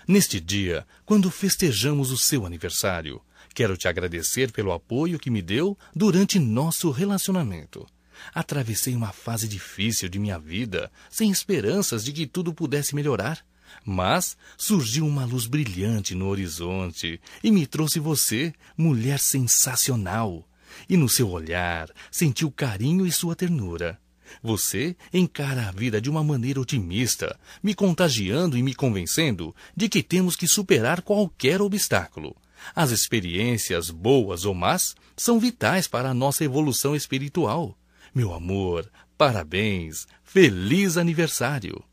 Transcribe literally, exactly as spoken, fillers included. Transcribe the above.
Neste dia, quando festejamos o seu aniversário, quero te agradecer pelo apoio que me deu durante nosso relacionamento. Atravessei uma fase difícil de minha vida, sem esperanças de que tudo pudesse melhorar. Mas surgiu uma luz brilhante no horizonte e me trouxe você, mulher sensacional. E no seu olhar senti o carinho e sua ternura. Você encara a vida de uma maneira otimista, me contagiando e me convencendo de que temos que superar qualquer obstáculo. As experiências, boas ou más, são vitais para a nossa evolução espiritual. Meu amor, parabéns, feliz aniversário!